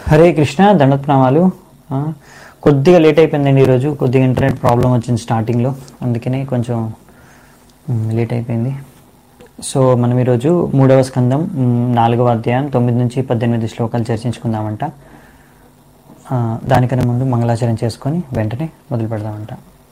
హరే కృష్ణ దండప్రణామాలు. కొద్దిగా లేట్ అయిపోయిందండి ఈరోజు. కొద్దిగా ఇంటర్నెట్ ప్రాబ్లం వచ్చింది స్టార్టింగ్లో, అందుకనే కొంచెం లేట్ అయిపోయింది. సో మనం ఈరోజు 3వ స్కందం 4వ అధ్యాయం 9 నుంచి 18 శ్లోకాలు చర్చించుకుందామంట. దానికన్నా ముందు మంగళాచరణ చేసుకొని వెంటనే మొదలు పెడదామంట.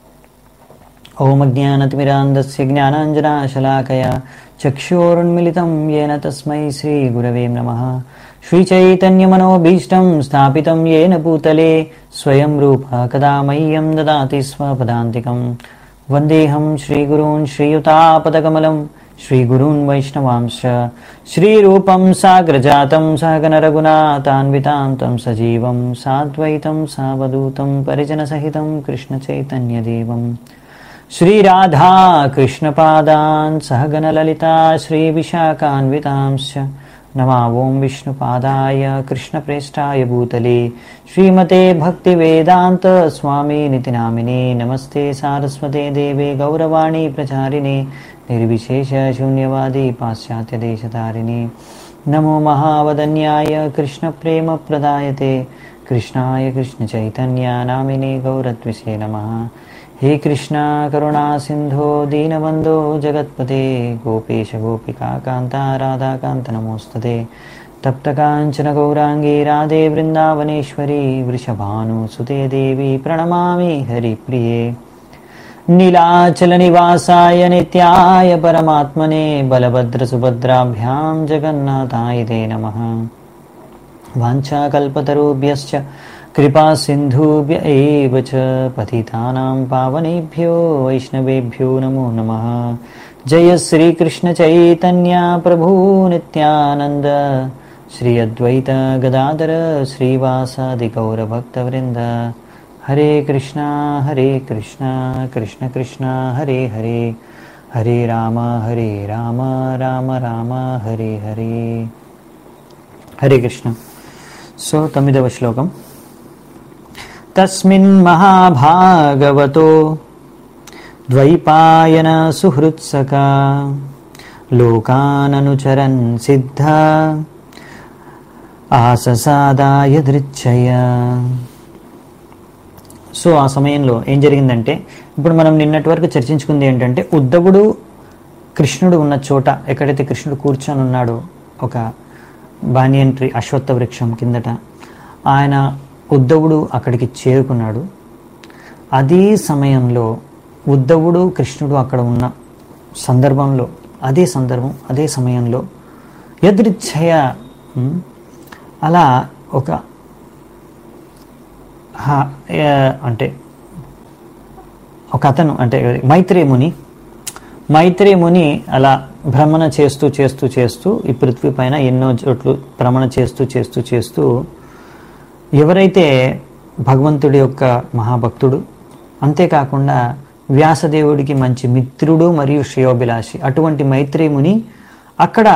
ఓం అజ్ఞానతిమిరాంధస్య జ్ఞానాంజనాశలాకయా చక్షురున్మిళితం येन తస్మై శ్రీ గురవే నమః. శ్రీచైతన్యమనోభీష్టం స్థాపితం येन భూతలే స్వయం రూప కదా మह्यं దదాతి స్వపదాంతికం. వందేహం శ్రీగురూన్ శ్రీయుతాపదకమలం శ్రీగురూన్ వైష్ణవాంశ్చ శ్రీరూపం సాగ్రజాతం సహగణ రఘునాథాన్వితాంతం సజీవం సాద్వైతం సావధూతం పరిజనసహితం కృష్ణచైతన్యదేవం శ్రీ రాధా కృష్ణపాదాన్ సహగణ లలితా శ్రీ విశాఖాన్వితాంశ్చ నమా ఓం విష్ణుపాదాయ కృష్ణప్రేష్టాయ భూతలే శ్రీమతే భక్తివేదాంత స్వామినితి నామినే. నమస్తే సారస్వతే దేవే గౌరవాణి ప్రచారిణే నిర్విశేష శూన్యవాది పాశ్చాత్యదేశతారిణే. నమో మహావదన్యాయ కృష్ణ ప్రేమ ప్రదాయతే కృష్ణాయ కృష్ణ చైతన్య నామినే గౌరత్విషే నమః. హే కృష్ణ కరుణా సింధో దీనబంధో జగత్పతే గోపేశ గోపికా కాంత రాధాకాంత నమోస్తుతే. తప్త కాంచన గౌరాంగీ రాధే వృందావనేశ్వరి వృషభానుసుతే దేవి ప్రణమామి హరిప్రియే. నీలాచల నివాసాయ నిత్యాయ పరమాత్మనే బలభద్ర సుభద్రాభ్యాం జగన్నాథాయ తే నమః. వాంఛాకల్పతరుభ్యశ్చ కృపా సింధుభ్య ఏవ చ పతితానాం పావనేభ్యో వైష్ణవేభ్యో నమో నమః. జయ శ్రీకృష్ణ చైతన్య ప్రభు నిత్యానంద శ్రీ అద్వైత గదాధర శ్రీవాసాది గౌరభక్తవృంద. హరే కృష్ణ కృష్ణ కృష్ణ హరే హరే హరే రామ రామ రామ హరే హరే. హరే కృష్ణ. సో 9వ శ్లోకం. తస్మిన్ మహాభాగవతో ద్వైపాయన సుహృత్సక లోకాననుచరన్ సిద్ధ ఆససాదాయ దృచ్ఛయ. సో ఆ సమయంలో ఏం జరిగిందంటే, ఇప్పుడు మనం నిన్నటి వరకు చర్చించుకుంది ఏంటంటే, ఉద్ధవుడు కృష్ణుడు ఉన్న చోట, ఎక్కడైతే కృష్ణుడు కూర్చొని ఉన్నాడో ఒక బానియన్ ట్రీ అశ్వత్థ వృక్షం కిందట, ఆయన ఉద్ధవుడు అక్కడికి చేరుకున్నాడు. అదే సమయంలో ఉద్ధవుడు కృష్ణుడు అక్కడ ఉన్న సందర్భంలో, అదే సమయంలో యదృచ్ఛయ అలా ఒక అంటే ఒక అతను, అంటే మైత్రేయ ముని అలా భ్రమణ చేస్తూ ఈ పృథ్వీ పైన ఎన్నో చోట్లు భ్రమణ చేస్తూ ఎవరైతే భగవంతుడి యొక్క మహాభక్తుడు, అంతేకాకుండా వ్యాసదేవుడికి మంచి మిత్రుడు మరియు శ్రేయోభిలాషి అటువంటి మైత్రేయ ముని అక్కడ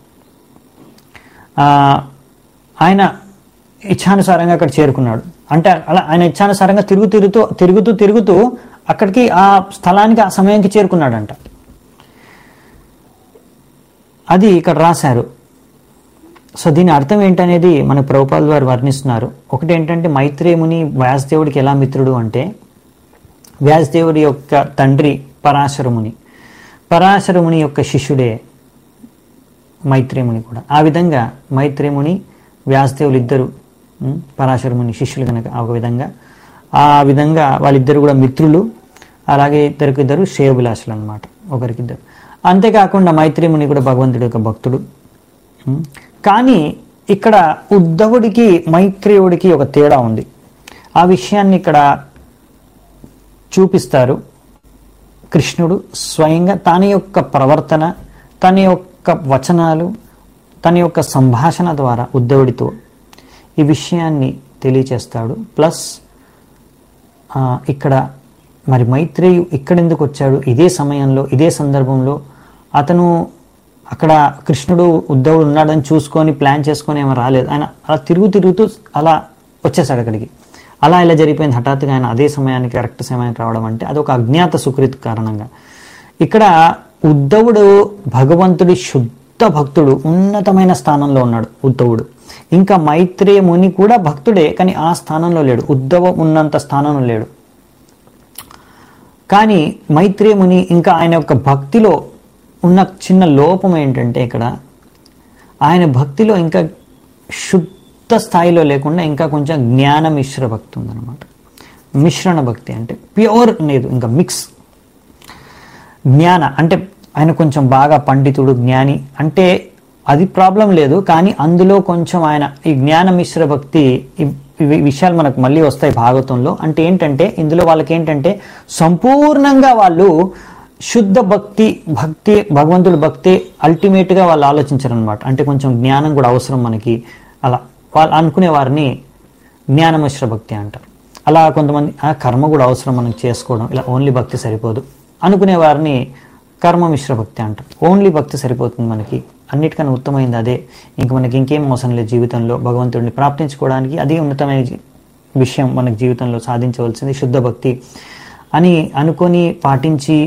ఆయన ఇచ్ఛానుసారంగా అక్కడ చేరుకున్నాడు. అంటే అలా ఆయన ఇచ్ఛానుసారంగా తిరుగుతూ అక్కడికి ఆ స్థలానికి ఆ సమయానికి చేరుకున్నాడంట. అది ఇక్కడ రాశారు. సో దీని అర్థం ఏంటనేది మన ప్రభుపాల్ వారు వర్ణిస్తున్నారు. ఒకటి ఏంటంటే, మైత్రేయ ముని వ్యాసదేవుడికి ఎలా మిత్రుడు అంటే, వ్యాసదేవుడి యొక్క తండ్రి పరాశర ముని యొక్క శిష్యుడే మైత్రేయ ముని కూడా. ఆ విధంగా మైత్రేయ ముని వ్యాసదేవులు ఇద్దరు పరాశర ముని శిష్యులు కనుక ఆ విధంగా వాళ్ళిద్దరు కూడా మిత్రులు. అలాగే ఇద్దరు శ్రేయోభిలాషులు అన్నమాట, ఒకరికిద్దరు. అంతేకాకుండా మైత్రేయ ముని కూడా భగవంతుడి యొక్క భక్తుడు. కానీ ఇక్కడ ఉద్ధవుడికి మైత్రేయుడికి ఒక తేడా ఉంది. ఆ విషయాన్ని ఇక్కడ చూపిస్తారు. కృష్ణుడు స్వయంగా తన యొక్క ప్రవర్తన, తన యొక్క వచనాలు, తన యొక్క సంభాషణ ద్వారా ఉద్ధవుడితో ఈ విషయాన్ని తెలియచేస్తాడు. ప్లస్ ఇక్కడ మరి మైత్రేయు ఇక్కడెందుకు వచ్చాడు, ఇదే సమయంలో ఇదే సందర్భంలో అతను అక్కడ కృష్ణుడు ఉద్ధవుడు ఉన్నాడని చూసుకొని ప్లాన్ చేసుకొని ఏమో రాలేదు. ఆయన అలా తిరుగుతూ అలా వచ్చేసాడు అక్కడికి. అలా ఇలా జరిగిపోయింది హఠాత్తుగా. ఆయన అదే సమయానికి కరెక్ట్ సమయానికి రావడం అంటే అదొక అజ్ఞాత సుకృతి కారణంగా. ఇక్కడ ఉద్ధవుడు భగవంతుడి శుద్ధ భక్తుడు, ఉన్నతమైన స్థానంలో ఉన్నాడు ఉద్ధవుడు. ఇంకా మైత్రేయ ముని కూడా భక్తుడే, కానీ ఆ స్థానంలో లేడు, ఉద్ధవ ఉన్నంత స్థానంలో లేడు. కానీ మైత్రేయ ముని ఇంకా ఆయన యొక్క భక్తిలో ఉన్న చిన్న లోపం ఏంటంటే ఇక్కడ ఆయన భక్తిలో ఇంకా శుద్ధ స్థాయిలో లేకుండా ఇంకా కొంచెం జ్ఞాన మిశ్ర భక్తి ఉందన్నమాట. మిశ్రణ భక్తి అంటే ప్యూర్ లేదు, ఇంకా మిక్స్. జ్ఞాన అంటే ఆయన కొంచెం బాగా పండితుడు జ్ఞాని అంటే అది ప్రాబ్లం లేదు, కానీ అందులో కొంచెం ఆయన ఈ జ్ఞాన మిశ్ర భక్తి ఈ విషయాలు మనకు మళ్ళీ వస్తాయి భాగవతంలో. అంటే ఏంటంటే ఇందులో వాళ్ళకి ఏంటంటే సంపూర్ణంగా వాళ్ళు శుద్ధ భక్తి భగవంతుడి భక్తి అల్టిమేట్గా వాళ్ళు ఆలోచించరు అనమాట. అంటే కొంచెం జ్ఞానం కూడా అవసరం మనకి, అలా వాళ్ళు అనుకునే వారిని జ్ఞానమిశ్ర భక్తి అంటారు. అలా కొంతమంది కర్మ కూడా అవసరం మనకి చేసుకోవడం, ఇలా ఓన్లీ భక్తి సరిపోదు అనుకునే వారిని కర్మ మిశ్ర భక్తి అంటారు. ఓన్లీ భక్తి సరిపోతుంది మనకి, అన్నిటికన్నా ఉత్తమైంది అదే, ఇంక మనకి ఇంకేం అవసరం లేదు జీవితంలో భగవంతుడిని ప్రాప్తించుకోవడానికి, అదే ఉన్నతమైన విషయం మనకి జీవితంలో సాధించవలసింది శుద్ధ భక్తి అని అనుకొని పాటించి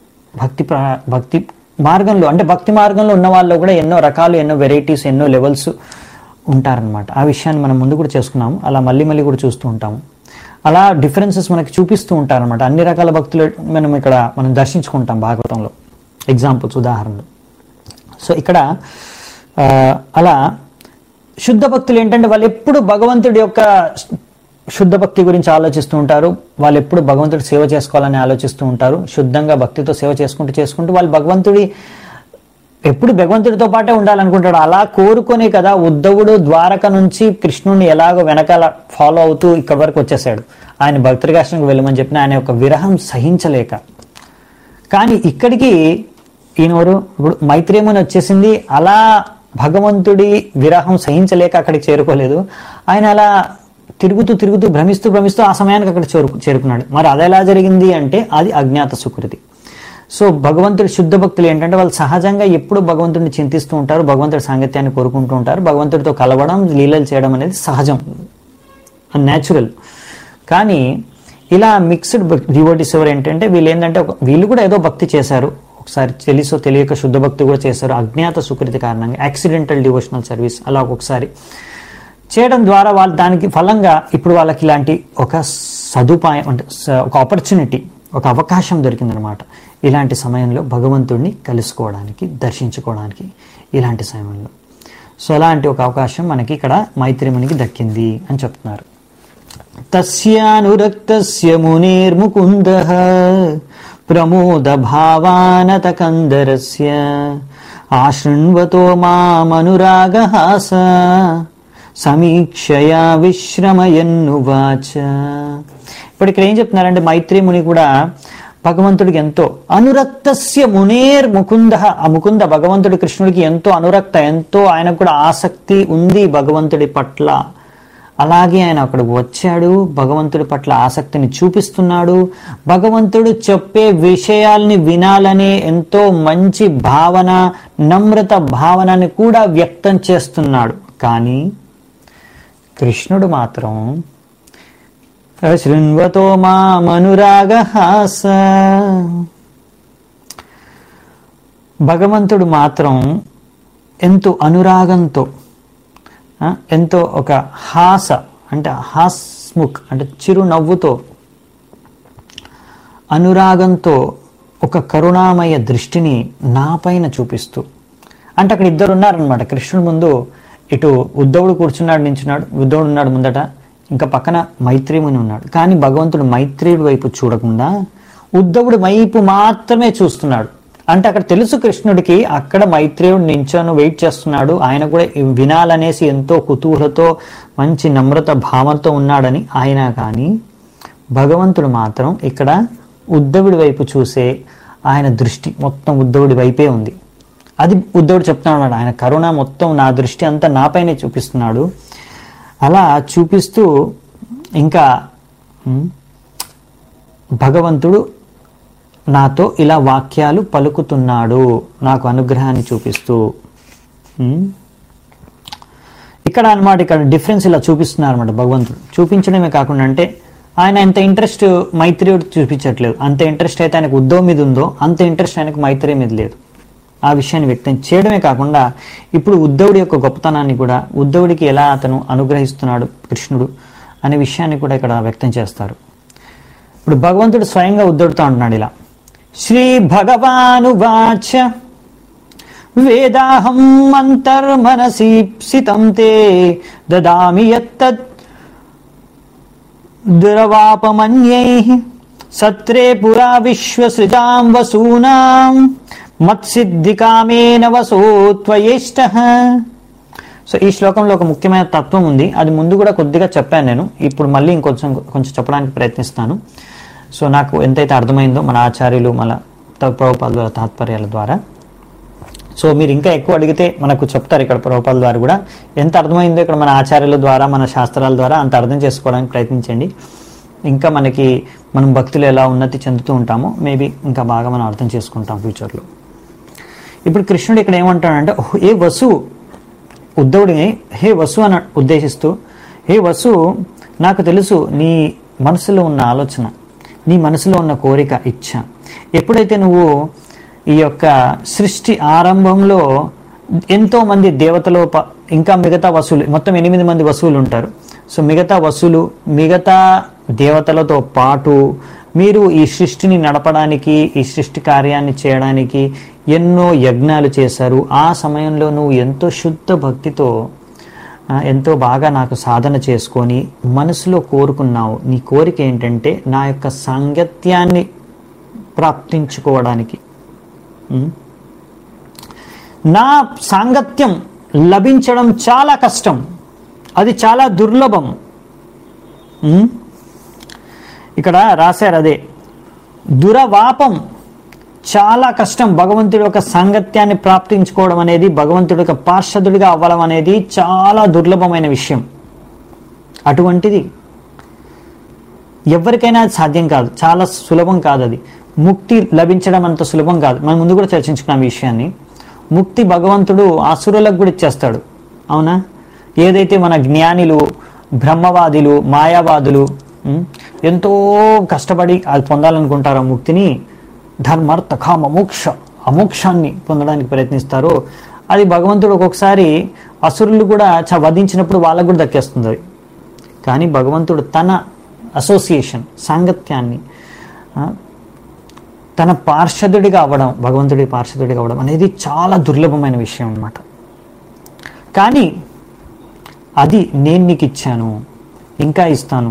భక్తి మార్గంలో అంటే భక్తి మార్గంలో ఉన్న వాళ్ళు కూడా ఎన్నో రకాలు, ఎన్నో వెరైటీస్, ఎన్నో లెవెల్స్ ఉంటారనమాట. ఆ విషయాన్ని మనం ముందు కూడా చేసుకున్నాము, అలా మళ్ళీ మళ్ళీ కూడా చూస్తూ ఉంటాము. అలా డిఫరెన్సెస్ మనకి చూపిస్తూ ఉంటారనమాట. అన్ని రకాల భక్తులు మనం దర్శించుకుంటాం భాగవతంలో, ఎగ్జాంపుల్స్, ఉదాహరణలు. సో ఇక్కడ అలా శుద్ధ భక్తులు ఏంటంటే వాళ్ళు ఎప్పుడు భగవంతుడి యొక్క శుద్ధ భక్తి గురించి ఆలోచిస్తూ ఉంటారు, వాళ్ళు ఎప్పుడు భగవంతుడి సేవ చేసుకోవాలని ఆలోచిస్తూ ఉంటారు. శుద్ధంగా భక్తితో సేవ చేసుకుంటూ వాళ్ళు ఎప్పుడు భగవంతుడితో పాటే ఉండాలనుకుంటాడు. అలా కోరుకునే కదా ఉద్ధవుడు ద్వారక నుంచి కృష్ణుడిని ఎలాగో వెనకాల ఫాలో అవుతూ ఇక్కడి వరకు వచ్చేసాడు. ఆయన భక్తృగాశ్రమకు వెళ్ళమని చెప్పిన ఆయన యొక్క విరహం సహించలేక. కానీ ఇక్కడికి ఈయనవరు ఇప్పుడు మైత్రేయముని వచ్చేసింది, అలా భగవంతుడి విరహం సహించలేక అక్కడికి చేరుకోలేదు. ఆయన అలా తిరుగుతూ భ్రమిస్తూ ఆ సమయానికి అక్కడ చేరుకున్నాడు. మరి అది ఎలా జరిగింది అంటే అది అజ్ఞాత సుకృతి. సో భగవంతుడి శుద్ధ భక్తులు ఏంటంటే వాళ్ళు సహజంగా ఎప్పుడు భగవంతుడిని చింతిస్తూ ఉంటారు, భగవంతుడి సాంగత్యాన్ని కోరుకుంటూ ఉంటారు. భగవంతుడితో కలవడం, లీలలు చేయడం అనేది సహజం, న్యాచురల్. కానీ ఇలా మిక్స్డ్ డివోటీస్ ఎవరు ఏంటంటే వీళ్ళు కూడా ఏదో భక్తి చేశారు, ఒకసారి తెలుసో తెలియక శుద్ధ భక్తి కూడా చేశారు, అజ్ఞాత సుకృతి కారణంగా యాక్సిడెంటల్ డివోషనల్ సర్వీస్ అలా ఒక్కొక్కసారి చేయడం ద్వారా వాళ్ళు దానికి ఫలంగా ఇప్పుడు వాళ్ళకి ఇలాంటి ఒక సదుపాయం అంటే ఒక ఆపర్చునిటీ, ఒక అవకాశం దొరికిందనమాట. ఇలాంటి సమయంలో భగవంతుడిని కలుసుకోవడానికి, దర్శించుకోవడానికి ఇలాంటి సమయంలో. సో అలాంటి ఒక అవకాశం మనకి ఇక్కడ మైత్రేమునికి దక్కింది అని చెప్తున్నారు. తస్యానురక్తస్య మునేర్ముకుందః ప్రమోద భావానత కందరస్య ఆశృణ్వతో మామనురాగహాస సమీక్షయా విశ్రమయన్నువాచ. ఇప్పుడు ఇక్కడ ఏం చెప్తున్నారంటే మైత్రేముని కూడా భగవంతుడికి ఎంతో అనురక్తస్య మునేర్ ముకుంద, ఆ ముకుంద భగవంతుడి కృష్ణుడికి ఎంతో అనురక్త, ఎంతో ఆయనకు కూడా ఆసక్తి ఉంది భగవంతుడి పట్ల. అలాగే ఆయన అక్కడికి వచ్చాడు, భగవంతుడి పట్ల ఆసక్తిని చూపిస్తున్నాడు, భగవంతుడు చెప్పే విషయాల్ని వినాలనే ఎంతో మంచి భావన, నమ్రత భావనని కూడా వ్యక్తం చేస్తున్నాడు. కానీ కృష్ణుడు మాత్రం శృణ్వతో మామనురాగహాస, భగవంతుడు మాత్రం ఎంతో అనురాగంతో, ఎంతో ఒక హాస అంటే హాస్ముఖ్ అంటే చిరునవ్వుతో, అనురాగంతో ఒక కరుణామయ దృష్టిని నా పైన చూపిస్తూ, అంటే అక్కడ ఇద్దరు ఉన్నారనమాట కృష్ణుడి ముందు. ఇటు ఉద్ధవుడు కూర్చున్నాడు, నించున్నాడు, ఉద్ధవుడు ఉన్నాడు ముందట, ఇంకా పక్కన మైత్రేయుని ఉన్నాడు. కానీ భగవంతుడు మైత్రేయుడి వైపు చూడకుండా ఉద్ధవుడి వైపు మాత్రమే చూస్తున్నాడు. అంటే అక్కడ తెలుసు కృష్ణుడికి అక్కడ మైత్రేయుడు నించొని వెయిట్ చేస్తున్నాడు, ఆయన కూడా వినాలనేసి ఎంతో కుతూహలతో మంచి నమ్రత భావంతో ఉన్నాడని. ఆయన కానీ భగవంతుడు మాత్రం ఇక్కడ ఉద్ధవుడి వైపు చూసే ఆయన దృష్టి మొత్తం ఉద్ధవుడి వైపే ఉంది. అది ఉద్ధవుడు చెప్తున్నాడు, ఆయన కరుణ మొత్తం నా దృష్టి అంతా నాపైనే చూపిస్తున్నాడు. అలా చూపిస్తూ ఇంకా భగవంతుడు నాతో ఇలా వాక్యాలు పలుకుతున్నాడు, నాకు అనుగ్రహాన్ని చూపిస్తూ. ఇక్కడ అనమాట ఇక్కడ డిఫరెన్స్ ఇలా చూపిస్తున్నారు అనమాట. భగవంతుడు చూపించడమే కాకుండా అంటే ఆయన ఎంత ఇంట్రెస్ట్ మైత్రేయుడు చూపించట్లేదు, అంత ఇంట్రెస్ట్ అయితే ఆయనకు ఉద్ధవ్ మీద ఉందో అంత ఇంట్రెస్ట్ ఆయనకు మైత్రేయ మీద లేదు. ఆ విషయాన్ని వ్యక్తం చేయడమే కాకుండా ఇప్పుడు ఉద్ధవుడి యొక్క గొప్పతనాన్ని కూడా, ఉద్ధవుడికి ఎలా అతను అనుగ్రహిస్తున్నాడు కృష్ణుడు అనే విషయాన్ని కూడా ఇక్కడ వ్యక్తం చేస్తారు. ఇప్పుడు భగవంతుడు స్వయంగా ఉద్ధవుడితో అంటున్నాడు ఇలా, శ్రీ భగవానువాచ వేదాహం అంతర్మనసీప్సితం తే దదామి యత్తత్ దురవాపమన్యైః సత్రే పురా విశ్వసృజాం వసూనాం మత్సిద్ధికామేన వసో త్వయేష్టః. సో ఈ శ్లోకంలో ఒక ముఖ్యమైన తత్వం ఉంది. అది ముందు కూడా కొద్దిగా చెప్పాను నేను, ఇప్పుడు మళ్ళీ కొంచెం చెప్పడానికి ప్రయత్నిస్తాను. సో నాకు ఎంతైతే అర్థమైందో మన ఆచార్యులు మన ప్రభుపాదుల తాత్పర్యాల ద్వారా. సో మీరు ఇంకా ఎక్కువ అడిగితే మనకు చెప్తారు ఇక్కడ ప్రభుపాదుల ద్వారా కూడా. ఎంత అర్థమైందో ఇక్కడ మన ఆచార్యుల ద్వారా, మన శాస్త్రాల ద్వారా అంత అర్థం చేసుకోవడానికి ప్రయత్నించండి. ఇంకా మనం భక్తులు ఎలా ఉన్నతి చెందుతూ ఉంటామో మేబీ ఇంకా బాగా మనం అర్థం చేసుకుంటాం ఫ్యూచర్లో. ఇప్పుడు కృష్ణుడు ఇక్కడ ఏమంటాడంటే, ఏ వసు, ఉద్ధవుడిని హే వసు అని ఉద్దేశిస్తూ, హే వసు, నాకు తెలుసు నీ మనసులో ఉన్న ఆలోచన, నీ మనసులో ఉన్న కోరిక, ఇచ్ఛ. ఎప్పుడైతే నువ్వు ఈ యొక్క సృష్టి ఆరంభంలో ఎంతో మంది దేవతలు ఇంకా మిగతా వసులు, మొత్తం 8 మంది వసువులు ఉంటారు. సో మిగతా వసులు, మిగతా దేవతలతో పాటు మీరు ఈ సృష్టిని నడపడానికి, ఈ సృష్టి కార్యాన్ని చేయడానికి ఎన్నో యజ్ఞాలు చేశారు. ఆ సమయంలో నువ్వు ఎంతో శుద్ధ భక్తితో ఎంతో బాగా నాకు సాధన చేసుకొని మనసులో కోరుకున్నావు. నీ కోరిక ఏంటంటే నా యొక్క సాంగత్యాన్ని ప్రాప్తించుకోవడానికి. నా సాంగత్యం లభించడం చాలా కష్టం, అది చాలా దుర్లభం. ఇక్కడ రాశారు అదే, దురవాపం, చాలా కష్టం. భగవంతుడి యొక్క సాంగత్యాన్ని ప్రాప్తించుకోవడం అనేది, భగవంతుడి యొక్క పార్షదుడిగా అవ్వడం అనేది చాలా దుర్లభమైన విషయం. అటువంటిది ఎవరికైనా సాధ్యం కాదు, చాలా సులభం కాదు. అది ముక్తి లభించడం అంత సులభం కాదు. మనం ముందు కూడా చర్చించుకున్నాం ఈ విషయాన్ని. ముక్తి భగవంతుడు అసురులకు కూడా ఇచ్చేస్తాడు, అవునా? ఏదైతే మన జ్ఞానిలు, బ్రహ్మవాదులు, మాయావాదులు ఎంతో కష్టపడి అది పొందాలనుకుంటారో ముక్తిని, ధర్మార్థ కామ మోక్ష, అమోక్షాన్ని పొందడానికి ప్రయత్నిస్తారో, అది భగవంతుడు ఒక్కొక్కసారి అసురులు కూడా వధించినప్పుడు వాళ్ళకు కూడా దక్కేస్తుంది. కానీ భగవంతుడు తన అసోసియేషన్, సాంగత్యాన్ని, తన పార్షదుడిగా అవ్వడం, భగవంతుడి పార్షదుడిగా అవ్వడం అనేది చాలా దుర్లభమైన విషయం అన్నమాట. కానీ అది నేను నీకు ఇచ్చాను, ఇంకా ఇస్తాను,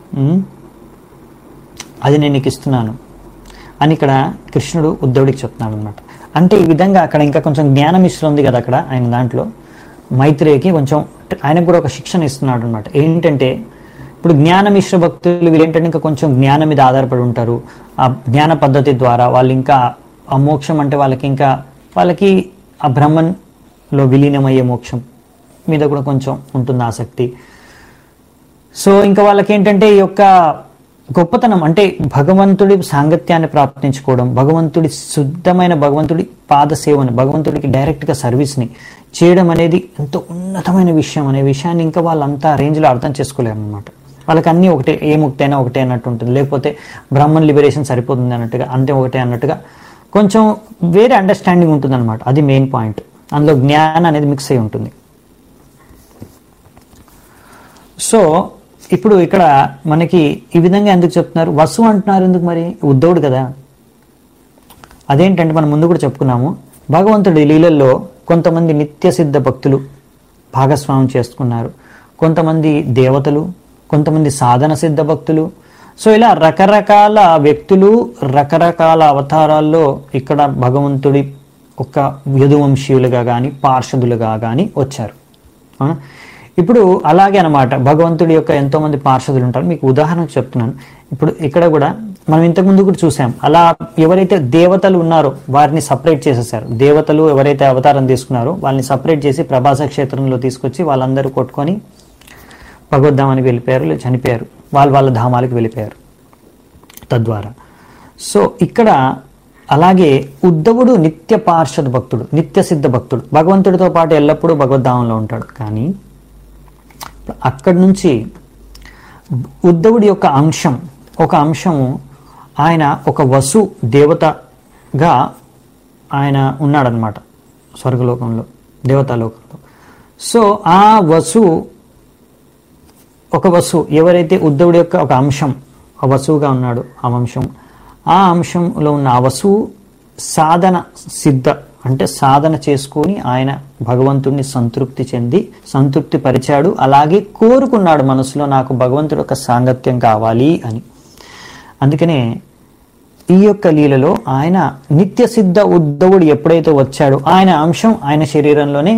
అది నేను నీకు ఇస్తున్నాను అని ఇక్కడ కృష్ణుడు ఉద్ధవుడికి చెప్తున్నాడు అనమాట. అంటే ఈ విధంగా అక్కడ ఇంకా కొంచెం జ్ఞానం ఇష్టం ఉంది కదా అక్కడ ఆయన దాంట్లో, మైత్రేయికి కొంచెం ఆయనకు కూడా ఒక శిక్షణ ఇస్తున్నాడు అనమాట. ఏంటంటే ఇప్పుడు జ్ఞానమిశ్ర భక్తులు వీళ్ళేంటంటే ఇంకా కొంచెం జ్ఞానం మీద ఆధారపడి ఉంటారు. ఆ జ్ఞాన పద్ధతి ద్వారా వాళ్ళు ఇంకా ఆ మోక్షం అంటే వాళ్ళకి ఆ బ్రహ్మన్లో విలీనమయ్యే మోక్షం మీద కూడా కొంచెం ఉంటుంది ఆసక్తి. సో ఇంకా వాళ్ళకి ఏంటంటే ఈ యొక్క గొప్పతనం అంటే భగవంతుడి సాంగత్యాన్ని ప్రాప్తించుకోవడం, భగవంతుడి శుద్ధమైన భగవంతుడి పాద సేవని, భగవంతుడికి డైరెక్ట్గా సర్వీస్ని చేయడం అనేది ఎంతో ఉన్నతమైన విషయం అనే విషయాన్ని ఇంకా వాళ్ళంతా రేంజ్లో అర్థం చేసుకోలేరు అనమాట. వాళ్ళకి అన్నీ ఒకటే, ఏ ముక్తి అయినా ఒకటే అన్నట్టు ఉంటుంది, లేకపోతే బ్రహ్మన్ లిబరేషన్ సరిపోతుంది అన్నట్టుగా, అంతే ఒకటే అన్నట్టుగా కొంచెం వేరే అండర్స్టాండింగ్ ఉంటుంది అనమాట. అది మెయిన్ పాయింట్. అందులో జ్ఞానం అనేది మిక్స్ అయి ఉంటుంది. సో ఇప్పుడు ఇక్కడ మనకి ఈ విధంగా ఎందుకు చెప్తున్నారు, వసు అంటున్నారు ఎందుకు మరి? ఉద్ధవుడు కదా. అదేంటంటే మనం ముందు కూడా చెప్పుకున్నాము, భగవంతుడి లీలల్లో కొంతమంది నిత్య సిద్ధ భక్తులు భాగస్వామ్యం చేసుకున్నారు, కొంతమంది దేవతలు, కొంతమంది సాధన సిద్ధ భక్తులు. సో ఇలా రకరకాల వ్యక్తులు రకరకాల అవతారాల్లో ఇక్కడ భగవంతుడి ఒక యదువంశీయులుగా కానీ పార్షదులుగా కానీ వచ్చారు. ఇప్పుడు అలాగే అనమాట, భగవంతుడి యొక్క ఎంతో మంది పార్షదులు ఉంటారు. మీకు ఉదాహరణకు చెప్తున్నాను. ఇప్పుడు ఇక్కడ కూడా మనం ఇంతకుముందు కూడా చూసాం, అలా ఎవరైతే దేవతలు ఉన్నారో వారిని సపరేట్ చేసేసారు. దేవతలు ఎవరైతే అవతారం తీసుకున్నారో వాళ్ళని సపరేట్ చేసి ప్రభాస క్షేత్రంలో తీసుకొచ్చి వాళ్ళందరూ కొట్టుకొని భగవద్ధామానికి వెళ్ళిపోయారు, లేదా చనిపోయారు, వాళ్ళ ధామాలకు వెళ్ళిపోయారు తద్వారా. సో ఇక్కడ అలాగే ఉద్ధవుడు నిత్య పార్షద భక్తుడు, నిత్య సిద్ధ భక్తుడు, భగవంతుడితో పాటు ఎల్లప్పుడూ భగవద్ధామంలో ఉంటాడు. కానీ అక్కడి నుంచి ఉద్ధవుడి యొక్క ఒక అంశము ఆయన ఒక వసు దేవతగా ఆయన ఉన్నాడనమాట స్వర్గలోకంలో, దేవతాలోకంలో. సో ఆ వసువు, ఒక వసువు ఎవరైతే ఉద్ధవుడి యొక్క ఒక అంశం, ఆ వసువుగా ఉన్నాడు, ఆ అంశంలో ఉన్న ఆ వసువు సాధన సిద్ధ, అంటే సాధన చేసుకొని ఆయన భగవంతుడిని సంతృప్తి పరిచాడు. అలాగే కోరుకున్నాడు మనసులో, నాకు భగవంతుడి యొక్క సాంగత్యం కావాలి అని. అందుకనే ఈ యొక్క లీలలో ఆయన నిత్య సిద్ధ ఉద్ధవుడు ఎప్పుడైతే వచ్చాడో ఆయన అంశం ఆయన శరీరంలోనే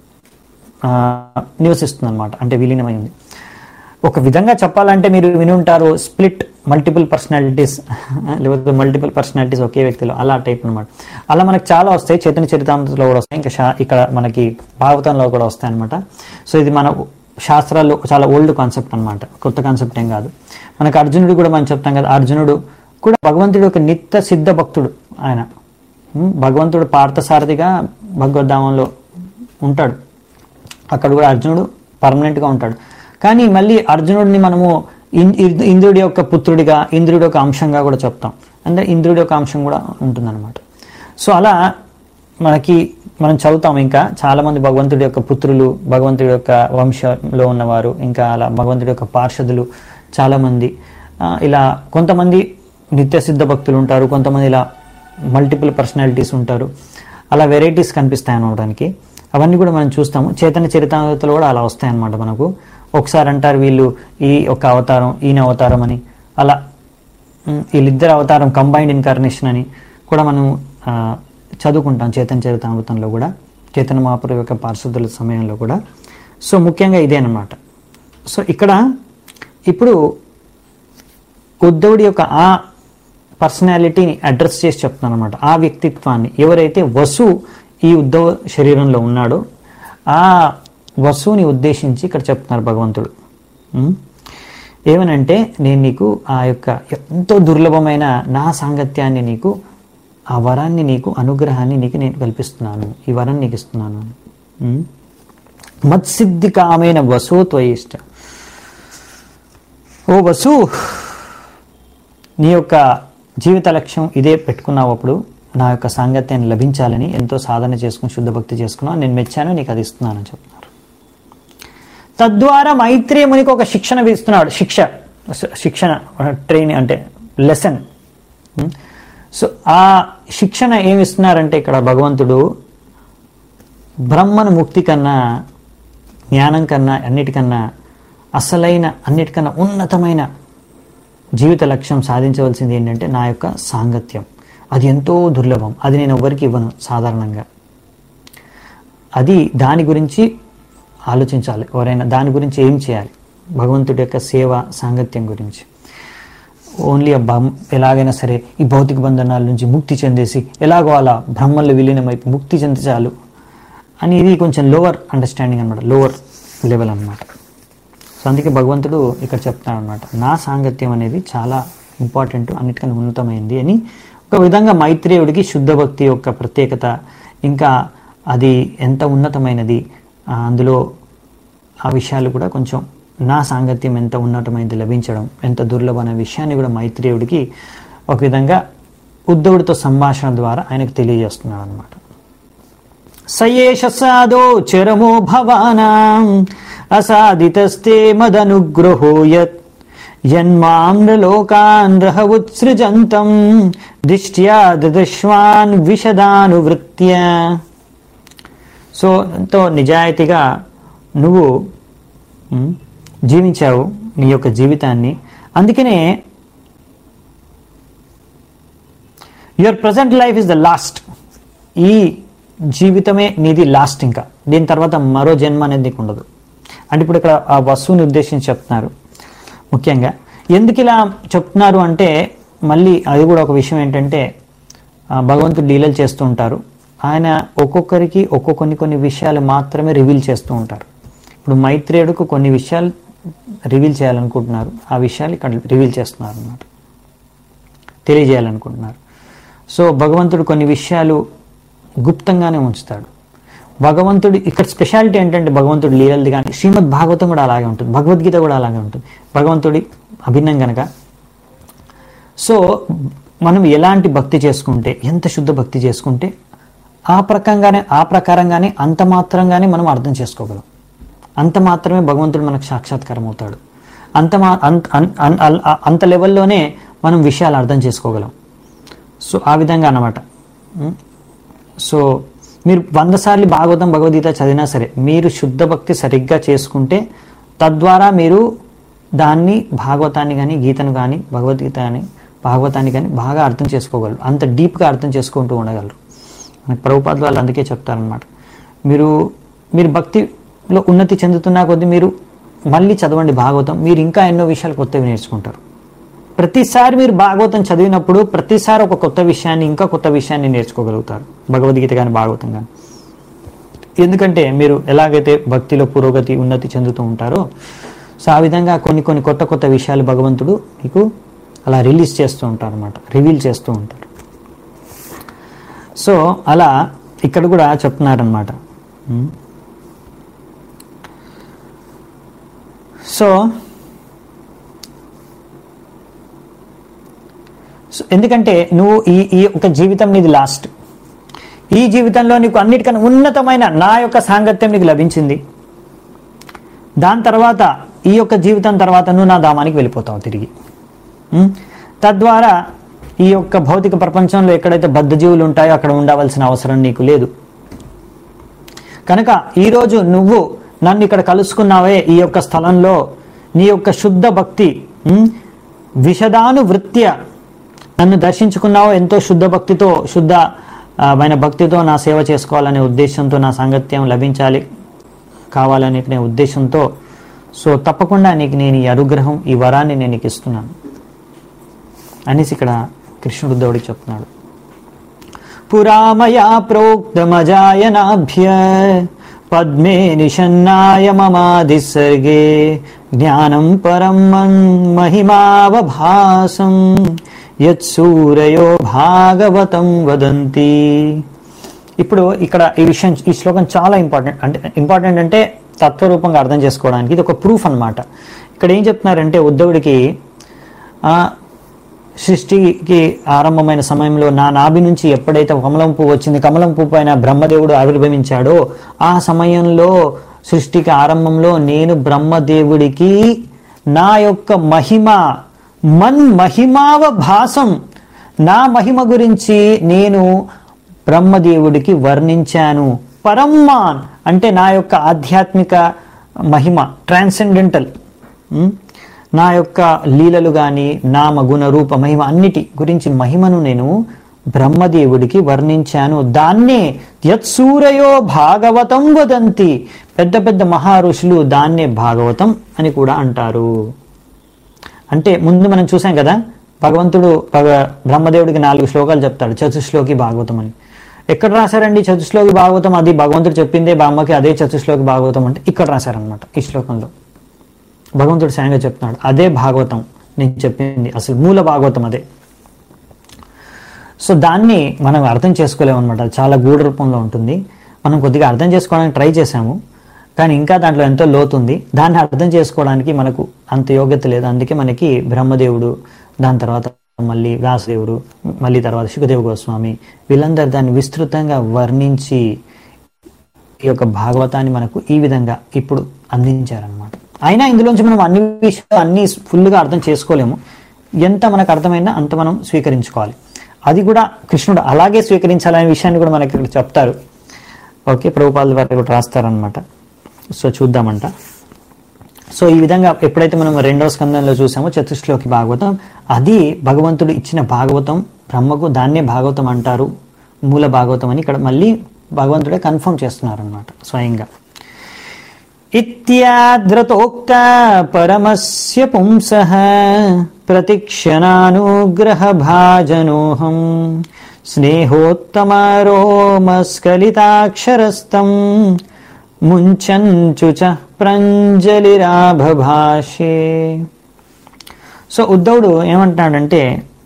నివసిస్తుంది అనమాట, అంటే విలీనమై ఉంది. ఒక విధంగా చెప్పాలంటే మీరు వినుంటారు, స్ప్లిట్ మల్టిపుల్ పర్సనాలిటీస్, లేకపోతే మల్టిపుల్ పర్సనాలిటీస్ ఒకే వ్యక్తిలో, అలా టైప్ అనమాట. అలా మనకు చాలా వస్తాయి, చైతన్య చరితామృతంలో కూడా వస్తాయి, ఇంకా ఇక్కడ మనకి భాగవతంలో కూడా వస్తాయి అనమాట. సో ఇది మన శాస్త్రాల్లో చాలా ఓల్డ్ కాన్సెప్ట్ అనమాట, కొత్త కాన్సెప్ట్ ఏం కాదు. మనకు అర్జునుడు కూడా మనం చెప్తాం కదా, అర్జునుడు కూడా భగవంతుడు ఒక నిత్య సిద్ధ భక్తుడు. ఆయన భగవంతుడు పార్థసారథిగా భగవద్ధామంలో ఉంటాడు, అక్కడ కూడా అర్జునుడు పర్మనెంట్గా ఉంటాడు. కానీ మళ్ళీ అర్జునుడిని మనము ఇంద్రుడి యొక్క పుత్రుడిగా, ఇంద్రుడి యొక్క అంశంగా కూడా చెప్తాం, అంటే ఇంద్రుడి యొక్క అంశం కూడా ఉంటుందన్నమాట. సో అలా మనం చదువుతాం, ఇంకా చాలామంది భగవంతుడి యొక్క పుత్రులు, భగవంతుడి యొక్క వంశంలో ఉన్నవారు, ఇంకా అలా భగవంతుడి యొక్క పార్షదులు చాలామంది, ఇలా కొంతమంది నిత్య సిద్ధ భక్తులు ఉంటారు, కొంతమంది ఇలా మల్టిపుల్ పర్సనాలిటీస్ ఉంటారు, అలా వెరైటీస్ కనిపిస్తాయి అనడానికి. అవన్నీ కూడా మనం చూస్తాము. చైతన్య చరితామృతంలో కూడా అలా వస్తాయన్నమాట మనకు. ఒకసారి అంటారు వీళ్ళు ఈ ఒక అవతారం, ఈయన అవతారం అని, అలా వీళ్ళిద్దరు అవతారం కంబైన్డ్ ఇన్కార్నేషన్ అని కూడా మనం చదువుకుంటాం చైతన్య చరితామృతంలో కూడా, చైతన్య మహాప్రభు యొక్క పార్షదుల సమయంలో కూడా. సో ముఖ్యంగా ఇదే అన్నమాట. సో ఇక్కడ ఇప్పుడు ఉద్ధవుడి యొక్క ఆ పర్సనాలిటీని అడ్రస్ చేసి చెప్తున్నాను అనమాట, ఆ వ్యక్తిత్వాన్ని. ఎవరైతే వసు ఈ ఉద్ధవ శరీరంలో ఉన్నాడో ఆ వసువుని ఉద్దేశించి ఇక్కడ చెప్తున్నారు భగవంతుడు. ఏమనంటే, నేను నీకు ఆ యొక్క ఎంతో దుర్లభమైన నా సాంగత్యాన్ని నీకు, ఆ వరాన్ని నీకు, అనుగ్రహాన్ని నీకు నేను కల్పిస్తున్నాను, ఈ వరం నీకు ఇస్తున్నాను. మత్సిద్ధి కామైన వసు త్వయిష్ట. ఓ వసు, నీ యొక్క జీవిత లక్ష్యం ఇదే పెట్టుకున్నావు, అప్పుడు నా యొక్క సాంగత్యాన్ని లభించాలని ఎంతో సాధన చేసుకుని శుద్ధ భక్తి చేసుకున్నాను, నేను మెచ్చాను, నీకు అది ఇస్తున్నానని చెప్తున్నారు. తద్వారా మైత్రేయునికి ఒక శిక్షణ ఇస్తున్నాడు, శిక్షణ ట్రైన్ అంటే లెసన్. సో ఆ శిక్షణ ఏమి ఇస్తున్నారంటే ఇక్కడ భగవంతుడు బ్రహ్మను ముక్తి కన్నా, జ్ఞానం కన్నా, అన్నిటికన్నా అసలైన, అన్నిటికన్నా ఉన్నతమైన జీవిత లక్ష్యం సాధించవలసింది ఏంటంటే నా యొక్క సాంగత్యం. అది ఎంతో దుర్లభం, అది నేను ఎవరికి ఇవ్వను సాధారణంగా. దాని గురించి ఆలోచించాలి ఎవరైనా, దాని గురించి ఏం చేయాలి, భగవంతుడి యొక్క సేవ, సాంగత్యం గురించి. ఓన్లీ ఎలాగైనా సరే ఈ భౌతిక బంధనాల నుంచి ముక్తి చెందేసి ఎలాగో అలా బ్రహ్మల్లో విలీనమైపు ముక్తి చెంది చాలు అని, ఇది కొంచెం లోవర్ అండర్స్టాండింగ్ అనమాట, లోవర్ లెవెల్ అనమాట. సో అందుకే భగవంతుడు ఇక్కడ చెప్తాడు అనమాట, నా సాంగత్యం అనేది చాలా ఇంపార్టెంట్, అన్నిటికన్నా ఉన్నతమైంది అని. ఒక విధంగా మైత్రేయుడికి శుద్ధ భక్తి యొక్క ప్రత్యేకత, ఇంకా అది ఎంత ఉన్నతమైనది, అందులో ఆ విషయాలు కూడా కొంచెం, నా సాంగత్యం ఎంత ఉన్నతమైనది లభించడం ఎంత దుర్లభం అనే విషయాన్ని కూడా మైత్రేయుడికి ఒక విధంగా ఉద్ధవుడితో సంభాషణ ద్వారా ఆయనకు తెలియజేస్తున్నాడు అనమాట. సయేష సాధో చరమో భవానాం అసాదితస్తే మదనుగ్రహో యత్ యన్మామ్రలోకాన్ రహ ఉత్సృజంతం దిష్ట్యా దదశ్వాన్ విశదానువృత్య. సో ఎంతో నిజాయితీగా నువ్వు జీవించావు నీ యొక్క జీవితాన్ని. అందుకనే your present life is the last. ఈ జీవితమే నీది లాస్ట్, ఇంకా దీని తర్వాత మరో జన్మ అనేది నీకు ఉండదు. అంటే ఇప్పుడు ఇక్కడ ఆ వస్తువుని ఉద్దేశించి చెప్తున్నారు. ముఖ్యంగా ఎందుకు ఇలా చెప్తున్నారు అంటే, మళ్ళీ అది కూడా ఒక విషయం ఏంటంటే, భగవంతుడు లీలలు చేస్తూ ఉంటారు. ఆయన ఒక్కొక్కరికి కొన్ని విషయాలు మాత్రమే రివీల్ చేస్తూ ఉంటారు. ఇప్పుడు మైత్రేయుడుకు కొన్ని విషయాలు రివీల్ చేయాలనుకుంటున్నారు, ఆ విషయాలు ఇక్కడ రివీల్ చేస్తున్నారు అన్నమాట, తెలియజేయాలనుకుంటున్నారు. సో భగవంతుడు కొన్ని విషయాలు గుప్తంగానే ఉంచుతాడు. భగవంతుడు ఇక్కడ స్పెషాలిటీ ఏంటంటే, భగవంతుడు లీలది కానీ శ్రీమద్ భాగవతం కూడా అలాగే ఉంటుంది, భగవద్గీత కూడా అలాగే ఉంటుంది, భగవంతుడి అభిన్నం కనుక. సో మనం ఎలాంటి భక్తి చేసుకుంటే, ఎంత శుద్ధ భక్తి చేసుకుంటే ఆ ప్రకారంగానే అంత మాత్రంగానే మనం అర్థం చేసుకోగలం. అంత మాత్రమే భగవంతుడు మనకు సాక్షాత్కారం అవుతాడు. అంత లెవెల్లోనే మనం విషయాలు అర్థం చేసుకోగలం. సో ఆ విధంగా అన్నమాట. సో మీరు 100 సార్లు భాగవతం భగవద్గీత చదివినా సరే మీరు శుద్ధ భక్తి సరిగ్గా చేసుకుంటే తద్వారా మీరు దాన్ని భాగవతాన్ని కానీ గీతను కానీ భగవద్గీత కానీ భాగవతాన్ని కానీ బాగా అర్థం చేసుకోగలరు. అంత డీప్గా అర్థం చేసుకుంటూ ఉండగలరు. మనకు ప్రభుపాదులు వాళ్ళు అందుకే చెప్తారనమాట, మీరు భక్తిలో ఉన్నతి చెందుతున్నా కొద్దీ మీరు మళ్ళీ చదవండి భాగవతం, మీరు ఇంకా ఎన్నో విషయాలు కొత్తవి నేర్చుకుంటారు. ప్రతిసారి మీరు భాగవతం చదివినప్పుడు ప్రతిసారి ఒక కొత్త విషయాన్ని ఇంకా కొత్త విషయాన్ని నేర్చుకోగలుగుతారు, భగవద్గీత కానీ భాగవతం కానీ. ఎందుకంటే మీరు ఎలాగైతే భక్తిలో పురోగతి ఉన్నతి చెందుతూ ఉంటారో సో ఆ విధంగా కొన్ని కొత్త కొత్త విషయాలు భగవంతుడు మీకు అలా రిలీజ్ చేస్తూ ఉంటారు అనమాట, రివీల్ చేస్తూ ఉంటారు. సో అలా ఇక్కడ కూడా చెప్తున్నారనమాట. సో ఎందుకంటే నువ్వు ఈ ఒక జీవితం నీది లాస్ట్. ఈ జీవితంలో నీకు అన్నిటికన్నా ఉన్నతమైన నా యొక్క సాంగత్యం నీకు లభించింది. దాని తర్వాత ఈ యొక్క జీవితం తర్వాత నువ్వు నా ధామానికి వెళ్ళిపోతావు తిరిగి. తద్వారా ఈ యొక్క భౌతిక ప్రపంచంలో ఎక్కడైతే బద్ధజీవులు ఉంటాయో అక్కడ ఉండవలసిన అవసరం నీకు లేదు. కనుక ఈరోజు నువ్వు నన్ను ఇక్కడ కలుసుకున్నావే ఈ యొక్క స్థలంలో నీ యొక్క శుద్ధ భక్తి విశదానువృత్య నన్ను దర్శించుకున్నావో, ఎంతో శుద్ధ భక్తితో శుద్ధమైన భక్తితో నా సేవ చేసుకోవాలనే ఉద్దేశంతో నా సాంగత్యం లభించాలి కావాలనే ఉద్దేశంతో సో తప్పకుండా నీకు నేను ఈ అనుగ్రహం ఈ వరాన్ని నేను నీకు ఇస్తున్నాను అనేసి ఇక్కడ కృష్ణుడు ఉద్ధవుడికి చెప్తున్నాడు. పురామయా ప్రోక్తమజాయనాభ్య పద్మే నిషన్నాయ మమాదిసర్గే జ్ఞానం పరం మహిమావభాసం యత్సూరయో భాగవతం వదంతి. ఇప్పుడు ఇక్కడ ఈ శ్లోకం చాలా ఇంపార్టెంట్ అంటే తత్వరూపంగా అర్థం చేసుకోవడానికి ఇది ఒక ప్రూఫ్ అన్నమాట. ఇక్కడ ఏం చెప్తున్నారంటే ఉద్ధవుడికి సృష్టికి ఆరంభమైన సమయంలో నా నాభి నుంచి ఎప్పుడైతే కమలం పువ్వు వచ్చింది, కమలం పువ్వు పైన బ్రహ్మదేవుడు ఆవిర్భవించాడో ఆ సమయంలో సృష్టికి ఆరంభంలో నేను బ్రహ్మదేవుడికి నా యొక్క మహిమావభాసం నా మహిమ గురించి నేను బ్రహ్మదేవుడికి వర్ణించాను. పరమ్మాన్ అంటే నా యొక్క ఆధ్యాత్మిక మహిమ, ట్రాన్సెండెంటల్, నా యొక్క లీలలు కానీ నామ గుణ రూప మహిమ అన్నిటి గురించి మహిమను నేను బ్రహ్మదేవుడికి వర్ణించాను. దాన్నే యత్సూరయో భాగవతం వదంతి, పెద్ద పెద్ద మహారుషులు దాన్నే భాగవతం అని కూడా అంటారు. అంటే ముందు మనం చూసాం కదా, భగవంతుడు బ్రహ్మదేవుడికి 4 శ్లోకాలు చెప్తాడు, చతుశ్లోకి భాగవతం అని. ఎక్కడ రాశారండి చతుశ్లోకి భాగవతం? అది భగవంతుడు చెప్పిందే బ్రహ్మకి, అదే చతుశ్లోకి భాగవతం అంటే ఇక్కడ రాశారనమాట. ఈ శ్లోకంలో భగవంతుడు స్వయంగా చెప్తున్నాడు, అదే భాగవతం నేను చెప్పింది, అసలు మూల భాగవతం అదే. సో దాన్ని మనం అర్థం చేసుకోలేము అనమాట, చాలా గూఢ రూపంలో ఉంటుంది. మనం కొద్దిగా అర్థం చేసుకోవడానికి ట్రై చేశాము, కానీ ఇంకా దాంట్లో ఎంతో లోతుంది. దాన్ని అర్థం చేసుకోవడానికి మనకు అంత యోగ్యత లేదు. అందుకే మనకి బ్రహ్మదేవుడు, దాని తర్వాత మళ్ళీ వ్యాసదేవుడు, మళ్ళీ తర్వాత శుకదేవ గోస్వామి వీళ్ళందరూ దాన్ని విస్తృతంగా వర్ణించి ఈ యొక్క భాగవతాన్ని మనకు ఈ విధంగా ఇప్పుడు అందించారనమాట. అయినా ఇందులోంచి మనం అన్ని విషయాలు అన్ని ఫుల్గా అర్థం చేసుకోలేము. ఎంత మనకు అర్థమైనా అంత మనం స్వీకరించుకోవాలి. అది కూడా కృష్ణుడు అలాగే స్వీకరించాలనే విషయాన్ని కూడా మనకి ఇక్కడ చెప్తారు. ఓకే, ప్రభుపాదుల వారు కూడా రాస్తారనమాట. సో చూద్దామంట. సో ఈ విధంగా ఎప్పుడైతే మనం 2వ స్కందంలో చూసామో చతుశ్లోకి భాగవతం, అది భగవంతుడు ఇచ్చిన భాగవతం, బ్రహ్మకు దాన్నే భాగవతం అంటారు, మూల భాగవతం అని ఇక్కడ మళ్ళీ భగవంతుడే కన్ఫర్మ్ చేస్తున్నారు అనమాట స్వయంగా. ఇత్యాద్రతోక్త పరమస్య పుంసః ప్రతిక్షణానుగ్రహ భాజనోహం స్నేహోత్తమరోమస్కలితాక్షరస్తం ముంచంచుచ ప్రంజలిరాభభాషే. సో ఉద్ధవుడు ఏమంటున్నాడంటే,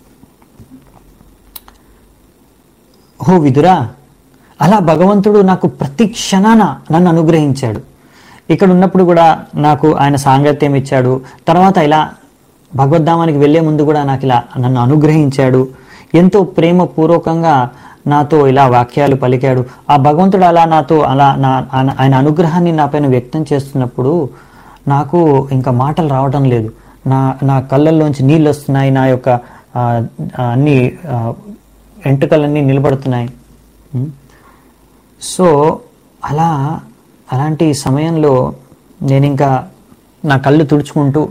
హో విదురా, అలా భగవంతుడు నాకు ప్రతి క్షణాన నన్ను అనుగ్రహించాడు. ఇక్కడ ఉన్నప్పుడు కూడా నాకు ఆయన సాంగత్యం ఇచ్చాడు. తర్వాత ఇలా భగవద్ధామానికి వెళ్లే ముందు కూడా నాకు ఇలా నన్ను అనుగ్రహించాడు. ఎంతో ప్రేమపూర్వకంగా నాతో ఇలా వాక్యాలు పలికాడు, ఆ భగవంతుడు అలా నాతో ఆయన అనుగ్రహాన్ని నా పైన వ్యక్తం చేస్తున్నప్పుడు నాకు ఇంకా మాటలు రావడం లేదు. నా కళ్ళల్లోంచి నీళ్ళు వస్తున్నాయి, నా యొక్క అన్ని ఎంటుకలన్నీ నిలబడుతున్నాయి. సో అలాంటి సమయంలో నేను ఇంకా నా కళ్ళు తుడుచుకుంటూ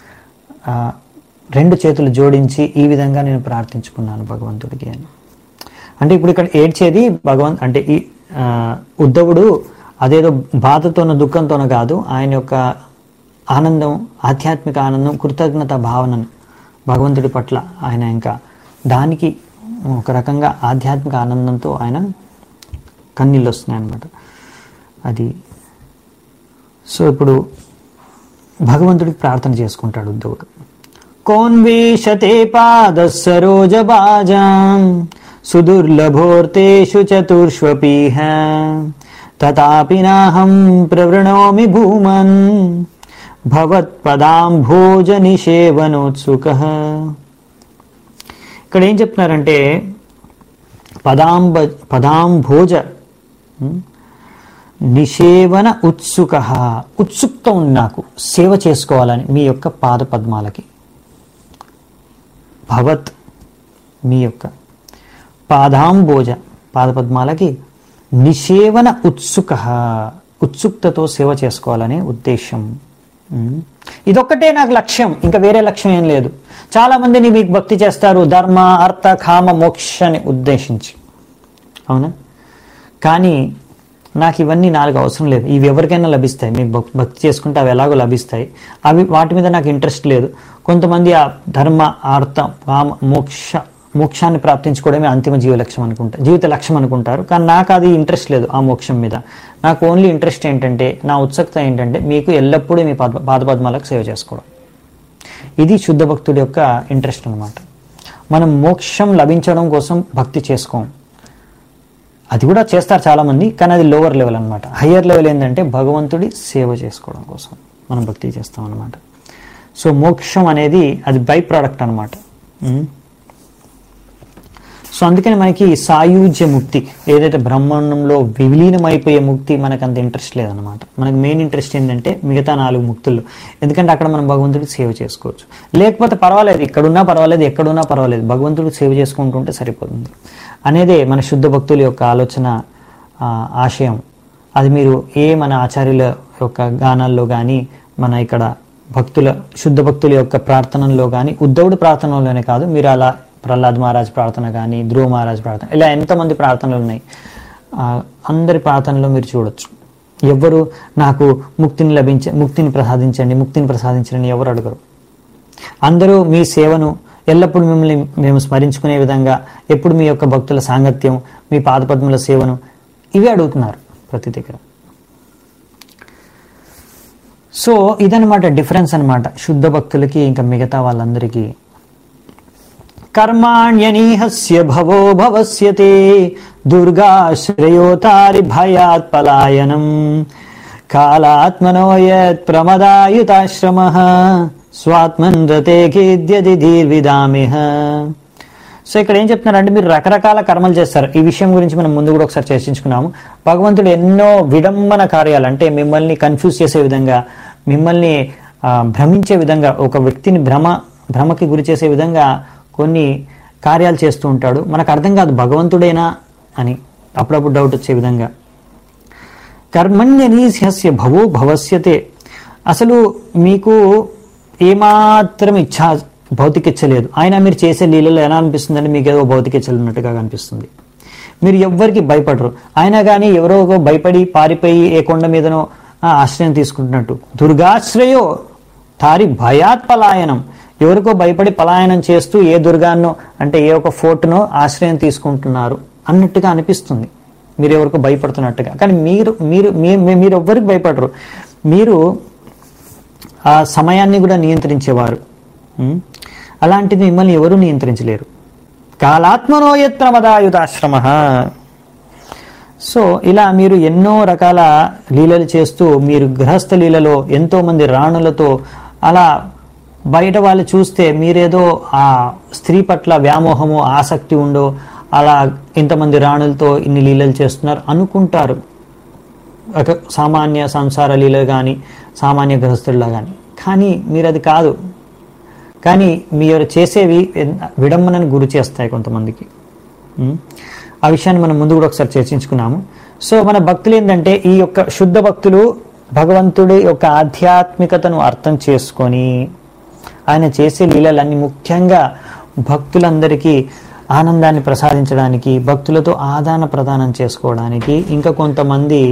2 చేతులు జోడించి ఈ విధంగా నేను ప్రార్థించుకున్నాను భగవంతుడికి అని. అంటే ఇప్పుడు ఇక్కడ ఏడ్చేది అంటే ఈ ఉద్ధవుడు అదేదో బాధతోనో దుఃఖంతోనో కాదు, ఆయన యొక్క ఆనందం, ఆధ్యాత్మిక ఆనందం, కృతజ్ఞత భావనను భగవంతుడి పట్ల ఆయన ఇంకా దానికి ఒక రకంగా ఆధ్యాత్మిక ఆనందంతో ఆయన కన్నీళ్ళు వస్తున్నాయి అన్నమాట. అది సో ఇప్పుడు భగవంతుడికి ప్రార్థన చేసుకుంటాడు ఉద్ధవుడు. కోన్వేషతే పాద సరోజ బాజాం సుదుర్లభోర్తేషు చతుర్ష్వపీహ తథాపి నాహం ప్రవృణోమి భూమన్ భవత్పదాంభోజ నిషేవనోత్సుకః. ఇక్కడ ఏం చెప్తున్నారంటే పదాంభోజ నిషేవన ఉత్సుకః, ఉత్సుకత ఉంది నాకు సేవ చేసుకోవాలని మీ యొక్క పాద పద్మాలకి. భవత్ మీ యొక్క పాదాంభోజ పాదపద్మాలకి నిషేవన ఉత్సుకః, ఉత్సుకతతో సేవ చేసుకోవాలనే ఉద్దేశం. ఇదొక్కటే నాకు లక్ష్యం, ఇంకా వేరే లక్ష్యం ఏం లేదు. చాలా మందిని మీకు భక్తి చేస్తారు ధర్మ అర్థ కామ మోక్షాన్ని ఉద్దేశించి, అవునా? కానీ నాకు ఇవన్నీ 4 అవసరం లేదు. ఇవి ఎవరికైనా లభిస్తాయి, మీకు భక్తి చేసుకుంటే అవి ఎలాగో లభిస్తాయి. వాటి మీద నాకు ఇంట్రెస్ట్ లేదు. కొంతమంది ఆ ధర్మ అర్థ కామ మోక్షాన్ని ప్రాప్తించుకోవడమే అంతిమ జీవిత లక్ష్యం అనుకుంటారు. కానీ నాకు అది ఇంట్రెస్ట్ లేదు ఆ మోక్షం మీద. నాకు ఓన్లీ ఇంట్రెస్ట్ ఏంటంటే, నా ఉత్సుకత ఏంటంటే మీకు ఎల్లప్పుడూ మీ పాదపద్మాలకు సేవ చేసుకోవడం. ఇది శుద్ధ భక్తుడి యొక్క ఇంట్రెస్ట్ అనమాట. మనం మోక్షం లభించడం కోసం భక్తి చేసుకోం. అది కూడా చేస్తారు చాలామంది, కానీ అది లోవర్ లెవెల్ అనమాట. హయ్యర్ లెవెల్ ఏంటంటే భగవంతుడి సేవ చేసుకోవడం కోసం మనం భక్తి చేస్తాం అనమాట. సో మోక్షం అనేది అది బై ప్రోడక్ట్ అనమాట. సో అందుకని మనకి సాయుజ్య ముక్తి, ఏదైతే బ్రహ్మాండంలో విలీనమైపోయే ముక్తి, మనకు అంత ఇంట్రెస్ట్ లేదనమాట. మనకు మెయిన్ ఇంట్రెస్ట్ ఏంటంటే మిగతా 4 ముక్తులు. ఎందుకంటే అక్కడ మనం భగవంతుడికి సేవ చేసుకోవచ్చు. లేకపోతే పర్వాలేదు, ఇక్కడున్నా పర్వాలేదు, ఎక్కడున్నా పర్వాలేదు, భగవంతుడికి సేవ చేసుకుంటుంటే సరిపోతుంది అనేదే మన శుద్ధ భక్తుల యొక్క ఆలోచన, ఆశయం. అది మీరు మన ఆచార్యుల యొక్క గానాల్లో కానీ, మన ఇక్కడ శుద్ధ భక్తుల యొక్క ప్రార్థనల్లో కానీ, ఉద్ధవుడి ప్రార్థనలోనే కాదు, మీరు అలా ప్రహ్లాద్ మహారాజ్ ప్రార్థన కానీ, ధ్రువ మహారాజ్ ప్రార్థన, ఇలా ఎంతమంది ప్రార్థనలు ఉన్నాయి, అందరి ప్రార్థనలో మీరు చూడొచ్చు. ఎవరు నాకు ముక్తిని ప్రసాదించండి ఎవరు అడగరు. అందరూ మీ సేవను ఎల్లప్పుడూ మిమ్మల్ని మేము స్మరించుకునే విధంగా, ఎప్పుడు మీ యొక్క భక్తుల సాంగత్యం, మీ పాదపద్మల సేవను, ఇవి అడుగుతున్నారు ప్రతి దగ్గర. సో ఇదనమాట డిఫరెన్స్ అనమాట శుద్ధ భక్తులకి ఇంకా మిగతా వాళ్ళందరికీ. కర్మాణ్యనీహస్య భవో భవస్యతే దుర్గాశ్రయోతారి భయాత్ పలాయనం కాలాత్మనో యత్ ప్రమదాయుతాశ్రమః స్వాత్మన్ రతే ఖేద్యతి దీర్విదామిహ. సో ఇక్కడ ఏం చెప్తున్నారంటే, మీరు రకరకాల కర్మలు చేస్తారు. ఈ విషయం గురించి మనం ముందు కూడా ఒకసారి చర్చించుకున్నాము. భగవంతుడు ఎన్నో విడంబన కార్యాలు, అంటే మిమ్మల్ని కన్ఫ్యూజ్ చేసే విధంగా, మిమ్మల్ని భ్రమించే విధంగా, ఒక వ్యక్తిని భ్రమకి గురి చేసే విధంగా కొన్ని కార్యాలు చేస్తూ ఉంటాడు. మనకు అర్థం కాదు భగవంతుడేనా అని అప్పుడప్పుడు డౌట్ వచ్చే విధంగా. కర్మణ్యనీహస్య భవో భవస్యతే, అసలు మీకు ఏమాత్రం భౌతిక ఇచ్చ లేదు. ఆయన మీరు చేసే లీలలో ఎలా అనిపిస్తుందంటే, మీకు ఏదో భౌతిక ఇచ్చలు ఉన్నట్టుగా కనిపిస్తుంది. మీరు ఎవ్వరికి భయపడరు. అయినా కానీ ఎవరో భయపడి పారిపోయి ఏ కొండ మీదనో ఆశ్రయం తీసుకుంటున్నట్టు. దుర్గాశ్రయో తారి భయాత్ పలాయనం, ఎవరికో భయపడి పలాయనం చేస్తూ ఏ దుర్గాన్నో, అంటే ఏ ఒక ఫోర్ట్నో ఆశ్రయం తీసుకుంటున్నారు అన్నట్టుగా అనిపిస్తుంది, మీరు ఎవరికో భయపడుతున్నట్టుగా. కానీ మీరు ఎవ్వరికి భయపడరు. మీరు ఆ సమయాన్ని కూడా నియంత్రించేవారు. అలాంటిది మిమ్మల్ని ఎవరూ నియంత్రించలేరు. కాలాత్మనో యత్ ప్రమదాయుతాశ్రమః. సో ఇలా మీరు ఎన్నో రకాల లీలలు చేస్తూ, మీరు గృహస్థ లీలలో ఎంతో మంది రాణులతో అలా బయట వాళ్ళు చూస్తే మీరేదో ఆ స్త్రీ పట్ల వ్యామోహము, ఆసక్తి ఉండో, అలా ఇంతమంది రాణులతో ఇన్ని లీలలు చేస్తున్నారు అనుకుంటారు, ఒక సామాన్య సంసార లీల కానీ సామాన్య గృహస్థుల్లా కానీ. కానీ మీరు అది కాదు. కానీ మీరు చేసేవి విడంబనను గురి చేస్తాయి కొంతమందికి. ఆ విషయాన్ని మనం ముందు కూడా ఒకసారి చర్చించుకున్నాము. సో మన భక్తులు ఏంటంటే ఈ యొక్క శుద్ధ భక్తులు భగవంతుడి యొక్క ఆధ్యాత్మికతను అర్థం చేసుకొని ఆయన చేసే లీలలన్నీ ముఖ్యంగా భక్తులందరికీ ఆనందాన్ని ప్రసాదించడానికి, భక్తులతో ఆదాన ప్రదానం చేసుకోవడానికి, ఇంకా కొంతమంది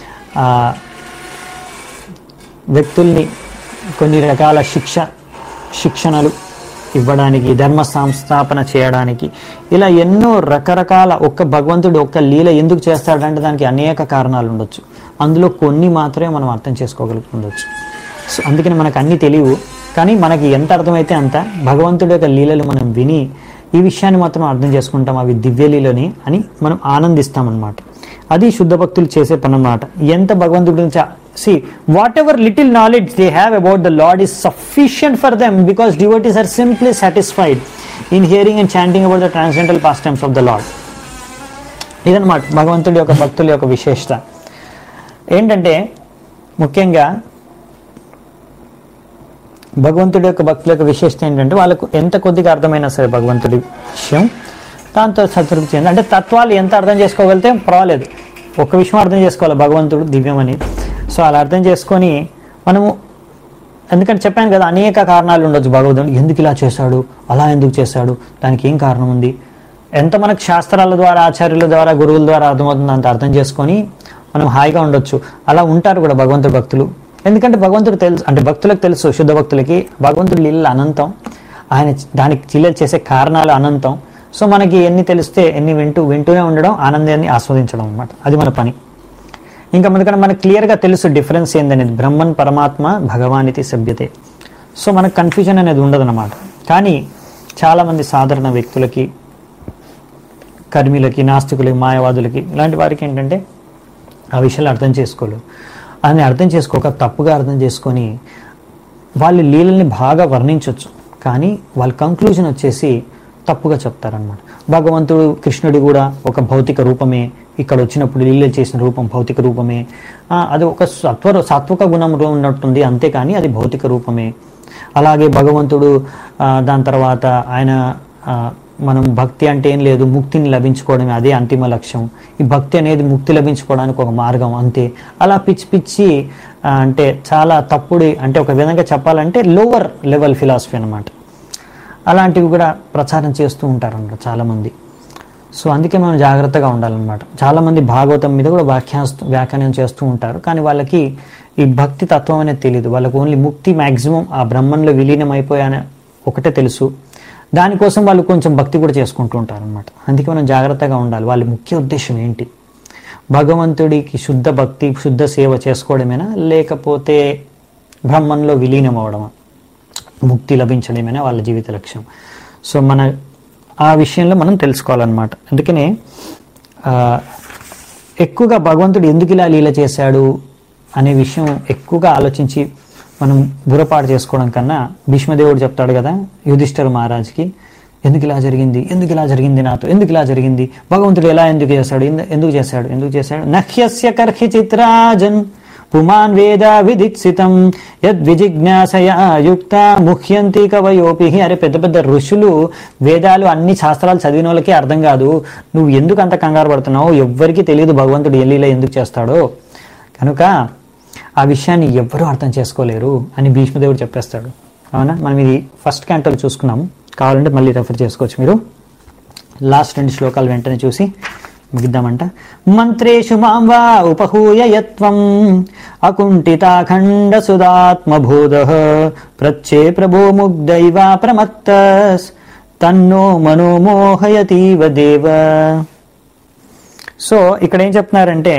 వ్యక్తుల్ని కొన్ని రకాల శిక్షణలు ఇవ్వడానికి, ధర్మ సంస్థాపన చేయడానికి, ఇలా ఎన్నో రకరకాల ఒక్క భగవంతుడు ఒక్క లీల ఎందుకు చేస్తాడంటే దానికి అనేక కారణాలు ఉండొచ్చు. అందులో కొన్ని మాత్రమే మనం అర్థం చేసుకోగలుగుతుండొచ్చు. సో అందుకని మనకు అన్నీ తెలియవు, కానీ మనకి ఎంత అర్థమైతే అంత భగవంతుడి యొక్క లీలలు మనం విని ఈ విషయాన్ని మాత్రం అర్థం చేసుకుంటాం, అవి దివ్యలీలని అని మనం ఆనందిస్తామన్నమాట. అది శుద్ధ భక్తులు చేసే పని అన్నమాట. ఎంత భగవంతుడి గురించి see whatever little knowledge they have about the Lord is sufficient for them, because devotees are simply satisfied in hearing and chanting about the transcendental pastimes of the Lord. ఇదన్నమాట భగవంతుడి యొక్క భక్తుల యొక్క విశేషత. ఏంటంటే ముఖ్యంగా భగవంతుడి యొక్క భక్తుల యొక్క విశేషత ఏంటంటే వాళ్ళకు ఎంత కొద్దిగా అర్థమైనా సరే భగవంతుడి విషయం దాంతో సంతృప్తి చెంది, అంటే తత్వాలు ఎంత అర్థం చేసుకోగలిగితే పర్వాలేదు, ఒక్క విషయం అర్థం చేసుకోవాలి భగవంతుడు దివ్యమని. సో అలా అర్థం చేసుకొని మనము, ఎందుకంటే చెప్పాను కదా అనేక కారణాలు ఉండొచ్చు భగవంతుడు ఎందుకు ఇలా చేశాడు, అలా ఎందుకు చేశాడు, దానికి ఏం కారణం ఉంది, ఎంత మనకు శాస్త్రాల ద్వారా ఆచార్యుల ద్వారా గురువుల ద్వారా అర్థమవుతుంది అంత అర్థం చేసుకొని మనం హాయిగా ఉండొచ్చు. అలా ఉంటారు కూడా భగవంతుడి భక్తులు. ఎందుకంటే భగవంతుడు తెలుసు, అంటే భక్తులకు తెలుసు, శుద్ధ భక్తులకి భగవంతుడి లీలలు అనంతం, ఆయన దానికి లీలలు చేసే కారణాలు అనంతం. సో మనకి ఎన్ని తెలిస్తే ఎన్ని వింటూనే ఉండడం, ఆనందాన్ని ఆస్వాదించడం అన్నమాట, అది మన పని. ఇంకా మనకు క్లియర్గా తెలుసు డిఫరెన్స్ ఏందనేది, బ్రహ్మన్ పరమాత్మ భగవానితి సభ్యతే. సో మనకు కన్ఫ్యూజన్ అనేది ఉండదన్నమాట. కానీ చాలామంది సాధారణ వ్యక్తులకి, కర్మిలకి, నాస్తికులకి, మాయవాదులకి, ఇలాంటి వారికి ఏంటంటే ఆ విషయాలు అర్థం చేసుకోలేరు. అని అర్థం చేసుకోక తప్పుగా అర్థం చేసుకొని వాళ్ళు లీలల్ని బాగా వర్ణించవచ్చు, కానీ వాళ్ళ కంక్లూజన్ వచ్చేసి తప్పుగా చెప్తారనమాట. భగవంతుడు కృష్ణుడు కూడా ఒక భౌతిక రూపమే, ఇక్కడ వచ్చినప్పుడు లీలలు చేసిన రూపం భౌతిక రూపమే, అది ఒక సాత్విక గుణం ఉన్నట్టుంది, అంతేకాని అది భౌతిక రూపమే. అలాగే భగవంతుడు దాని తర్వాత ఆయన మనం భక్తి అంటే ఏం లేదు, ముక్తిని లభించుకోవడమే అదే అంతిమ లక్ష్యం, ఈ భక్తి అనేది ముక్తి లభించుకోవడానికి ఒక మార్గం అంతే. అలా పిచ్చి అంటే చాలా తప్పుడు, అంటే ఒక విధంగా చెప్పాలంటే లోవర్ లెవెల్ ఫిలాసఫీ అనమాట. అలాంటివి కూడా ప్రచారం చేస్తూ ఉంటారన్నమాట చాలామంది. సో అందుకే మనం జాగ్రత్తగా ఉండాలన్నమాట. చాలామంది భాగవతం మీద కూడా వ్యాఖ్యానం చేస్తూ ఉంటారు, కానీ వాళ్ళకి ఈ భక్తి తత్వం అనేది తెలియదు. వాళ్ళకు ఓన్లీ ముక్తి మ్యాక్సిమం ఆ బ్రహ్మంలో విలీనం అయిపోయానే ఒకటే తెలుసు. దానికోసం వాళ్ళు కొంచెం భక్తి కూడా చేసుకుంటూ ఉంటారు అనమాట. అందుకే మనం జాగ్రత్తగా ఉండాలి. వాళ్ళ ముఖ్య ఉద్దేశం ఏంటి, భగవంతుడికి శుద్ధ భక్తి శుద్ధ సేవ చేసుకోవడమేనా, లేకపోతే బ్రహ్మంలో విలీనం అవ్వడమా, ముక్తి లభించడమేనా వాళ్ళ జీవిత లక్ష్యం. సో మన ఆ విషయంలో మనం తెలుసుకోవాలన్నమాట. అందుకనే ఎక్కువగా భగవంతుడు ఎందుకు ఇలా లీల చేశాడు అనే విషయం ఎక్కువగా ఆలోచించి మనం బుర్రపాటు చేసుకోవడం కన్నా, భీష్మదేవుడు చెప్తాడు కదా యుధిష్ఠిర మహారాజ్కి, ఎందుకు ఇలా జరిగింది నాతో, ఎందుకు ఇలా జరిగింది, భగవంతుడు ఎలా ఎందుకు చేశాడు నహ్యస్య కర్హి చిత్రాజన్ పుమాన్ వేద విదిత్సితం యద్విజిజ్ఞాసయా యుక్త ముహ్యంతి కవయోపి. అరే పెద్ద పెద్ద ఋషులు వేదాలు అన్ని శాస్త్రాలు చదివిన వాళ్ళకి అర్థం కాదు, నువ్వు ఎందుకు అంత కంగారు పడుతున్నావు, ఎవ్వరికీ తెలియదు భగవంతుడు ఎల్లీలా ఎందుకు చేస్తాడో, కనుక ఆ విషయాన్ని ఎవ్వరూ అర్థం చేసుకోలేరు అని భీష్మదేవుడు చెప్పేస్తాడు. అవునా, మనం ఇది ఫస్ట్ క్యాంటోలో చూసుకున్నాము, కావాలంటే మళ్ళీ రెఫర్ చేసుకోవచ్చు మీరు. లాస్ట్ 2 శ్లోకాలు వెంటనే చూసి ముగిద్దామంట. మంత్రేషు మాం వా ఉపహూయ యత్వం అకుంఠితాఖండ సుదాత్మబోధః ప్రచ్చే ప్రభో ముగ్ధైవ ప్రమత్తస్ తన్నో మనోమోహయతీవ దేవ. సో ఇక్కడ ఏం చెప్తున్నారంటే,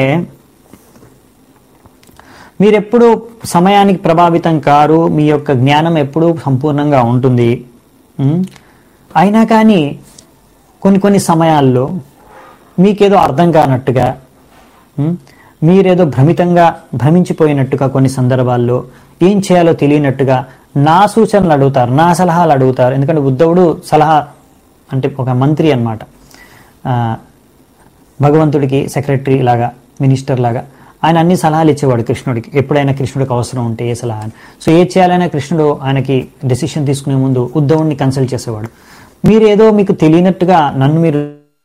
మీరెప్పుడు సమయానికి ప్రభావితం కారు, మీ యొక్క జ్ఞానం ఎప్పుడూ సంపూర్ణంగా ఉంటుంది. అయినా కానీ కొన్ని సమయాల్లో మీకేదో అర్థం కానట్టుగా, మీరేదో భ్రమించిపోయినట్టుగా, కొన్ని సందర్భాల్లో ఏం చేయాలో తెలియనట్టుగా నా సూచనలు అడుగుతారు, నా సలహాలు అడుగుతారు. ఎందుకంటే ఉద్ధవుడు సలహా అంటే ఒక మంత్రి అన్నమాట. భగవంతుడికి సెక్రటరీ లాగా, మినిస్టర్ లాగా ఆయన అన్ని సలహాలు ఇచ్చేవాడు కృష్ణుడికి. ఎప్పుడైనా కృష్ణుడికి అవసరం ఉంటే ఏ సలహా. సో ఏది చేయాలైనా కృష్ణుడు ఆయనకి డెసిషన్ తీసుకునే ముందు ఉద్ధవుడిని కన్సల్ట్ చేసేవాడు. మీరు ఏదో మీకు తెలియనట్టుగా నన్ను మీరు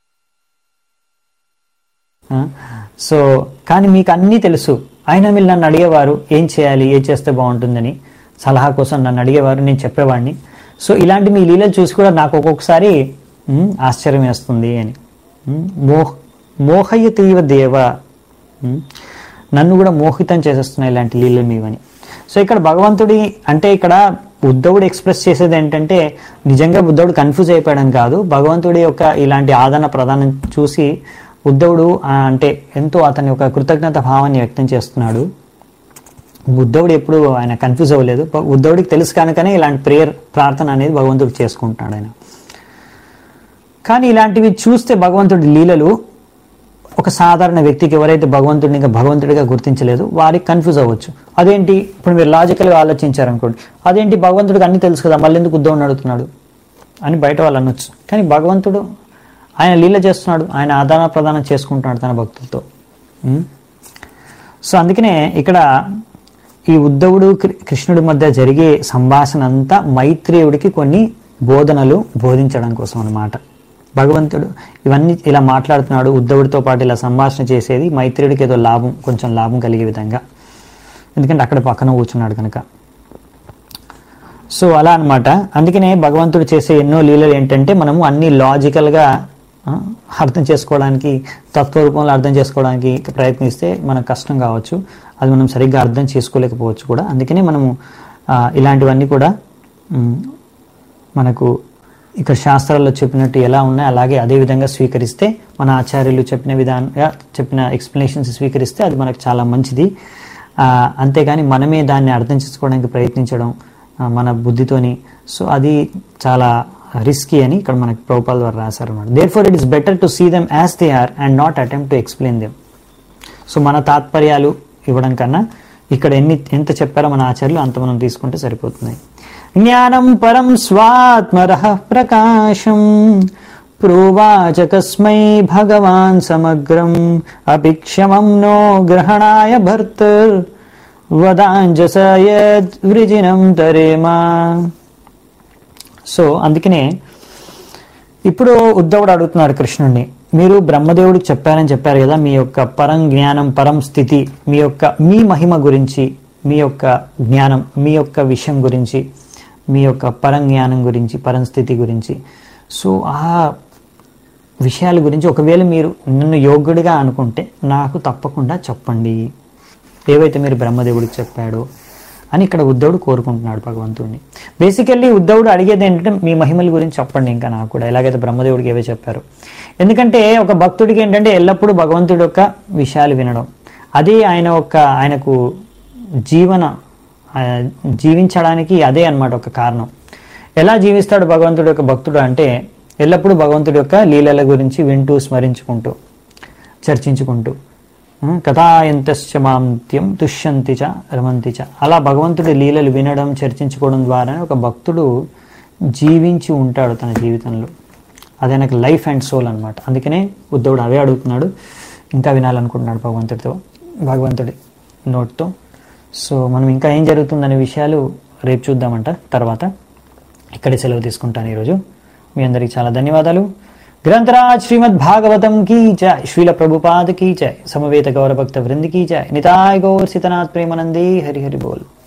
సో కానీ మీకు అన్నీ తెలుసు, అయినా మీరు నన్ను అడిగేవారు ఏం చేయాలి, ఏం చేస్తే బాగుంటుందని సలహా కోసం నన్ను అడిగేవారు, నేను చెప్పేవాడిని. సో ఇలాంటి మీ లీలలు చూసి కూడా నాకు ఒక్కొక్కసారి ఆశ్చర్యం వేస్తుంది అని. మోహయతీవ దేవ, నన్ను కూడా మోహితం చేసేస్తున్నాయి ఇలాంటి లీలలు మీవని. సో ఇక్కడ భగవంతుడి అంటే ఇక్కడ ఉద్ధవుడు ఎక్స్ప్రెస్ చేసేది ఏంటంటే నిజంగా ఉద్ధవుడు కన్ఫ్యూజ్ అయిపోయాడని కాదు, భగవంతుడి యొక్క ఇలాంటి ఆదరణ ప్రదానం చూసి ఉద్ధవుడు అంటే ఎంతో అతని యొక్క కృతజ్ఞత భావాన్ని వ్యక్తం చేస్తున్నాడు. ఉద్ధవుడు ఎప్పుడు ఆయన కన్ఫ్యూజ్ అవ్వలేదు, ఉద్ధవుడికి తెలుసు కనుకనే ఇలాంటి ప్రార్థన అనేది భగవంతుడు చేసుకుంటున్నాడు ఆయన. కానీ ఇలాంటివి చూస్తే భగవంతుడి లీలలు ఒక సాధారణ వ్యక్తికి ఎవరైతే భగవంతుడిని ఇంకా భగవంతుడిగా గుర్తించలేదు వారికి కన్ఫ్యూజ్ అవ్వచ్చు. అదేంటి ఇప్పుడు మీరు లాజికల్గా ఆలోచించారనుకోండి, అదేంటి భగవంతుడికి అన్ని తెలుసు కదా మళ్ళీ ఎందుకు ఉద్ధవుడిని అడుగుతున్నాడు అని బయట వాళ్ళు అనొచ్చు. కానీ భగవంతుడు ఆయన లీల చేస్తున్నాడు, ఆయన ఆదాన ప్రదానం చేసుకుంటున్నాడు తన భక్తులతో. సో అందుకనే ఇక్కడ ఈ ఉద్ధవుడు కృష్ణుడి మధ్య జరిగే సంభాషణ అంతా మైత్రేయుడికి కొన్ని బోధనలు బోధించడం కోసం అన్నమాట. భగవంతుడు ఇవన్నీ ఇలా మాట్లాడుతున్నాడు, ఉద్ధవుడితో పాటు ఇలా సంభాషణ చేసేది మైత్రేయుడికి ఏదో లాభం, కొంచెం లాభం కలిగే విధంగా, ఎందుకంటే అక్కడ పక్కన కూర్చున్నాడు కనుక. సో అలా అనమాట. అందుకనే భగవంతుడు చేసే ఎన్నో లీలలు ఏంటంటే మనము అన్ని లాజికల్గా అర్థం చేసుకోవడానికి, తత్వరూపంలో అర్థం చేసుకోవడానికి ప్రయత్నిస్తే మనకు కష్టం కావచ్చు, అది మనం సరిగ్గా అర్థం చేసుకోలేకపోవచ్చు కూడా. అందుకనే మనము ఇలాంటివన్నీ కూడా మనకు ఇక్కడ శాస్త్రాల్లో చెప్పినట్టు ఎలా ఉన్నాయో అలాగే అదే విధంగా స్వీకరిస్తే, మన ఆచార్యులు చెప్పిన విధానంగా చెప్పిన ఎక్స్ప్లెనేషన్స్ స్వీకరిస్తే అది మనకు చాలా మంచిది. అంతేగాని మనమే దాన్ని అర్థం చేసుకోవడానికి ప్రయత్నించడం మన బుద్ధితోని, సో అది చాలా రిస్కీ అని ఇక్కడ మనకి ప్రభుపాల్ ద్వారా రాశారు అన్నమాట. Therefore it is better to see them as they are and not attempt to explain them. So మన తాత్పర్యాలు ఇవ్వడం కన్నా ఇక్కడ ఎంత చెప్పారో మన ఆచార్యులు అంత మనం తీసుకుంటే సరిపోతుంది. జ్ఞానం పరం స్వాత్మరః ప్రకాశం ప్రోవాచ కస్మై భగవాన్ సమగ్రం అభిక్షమం నో గ్రహణాయ భర్తర్ వదాంజస యద్ వృజినం తరేమా. సో అందుకనే ఇప్పుడు ఉద్ధవుడు అడుగుతున్నాడు కృష్ణుడిని, మీరు బ్రహ్మదేవుడికి చెప్పారని చెప్పారు కదా, మీ యొక్క పరం జ్ఞానం, పరం స్థితి, మీ మహిమ గురించి, మీ యొక్క జ్ఞానం, మీ యొక్క విషయం గురించి, మీ యొక్క పరం జ్ఞానం గురించి, పరం స్థితి గురించి, సో ఆ విషయాల గురించి ఒకవేళ మీరు నన్ను యోగ్యుడిగా అనుకుంటే నాకు తప్పకుండా చెప్పండి, ఏవైతే మీరు బ్రహ్మదేవుడికి చెప్పాడో అని ఇక్కడ ఉద్ధవుడు కోరుకుంటున్నాడు భగవంతుడిని. బేసికల్లీ ఉద్ధవుడు అడిగేది ఏంటంటే మీ మహిమల గురించి చెప్పండి ఇంకా నాకు కూడా, ఎలాగైతే బ్రహ్మదేవుడికి ఏవో చెప్పారు. ఎందుకంటే ఒక భక్తుడికి ఏంటంటే ఎల్లప్పుడూ భగవంతుడి యొక్క విషయాలు వినడం, అదే ఆయనకు జీవించడానికి అదే అన్నమాట ఒక కారణం. ఎలా జీవిస్తాడు భగవంతుడి యొక్క భక్తుడు అంటే ఎల్లప్పుడూ భగవంతుడి యొక్క లీలల గురించి వింటూ, స్మరించుకుంటూ, చర్చించుకుంటూ, కథాయంతశ్చ మాంత్యం తుష్యంతి చ రమంతి చ, అలా భగవంతుడి లీలలు వినడం, చర్చించుకోవడం ద్వారా ఒక భక్తుడు జీవించి ఉంటాడు తన జీవితంలో. అదే నాకు లైఫ్ అండ్ సోల్ అనమాట. అందుకనే ఉద్ధవుడు అవే అడుగుతున్నాడు, ఇంకా వినాలనుకుంటున్నాడు భగవంతుడి నోట్తో. సో మనం ఇంకా ఏం జరుగుతుందనే విషయాలు రేపు చూద్దామంట తర్వాత. ఇక్కడే సెలవు తీసుకుంటాను ఈరోజు. మీ అందరికీ చాలా ధన్యవాదాలు. ग्रंथराज श्रीमद् भागवतम की जय, श्रील प्रभुपाद की जय, समवेत गौर भक्त वृंद की जय, निताय गौर सीतनाथ प्रेमानंदे हरि हरि बोल.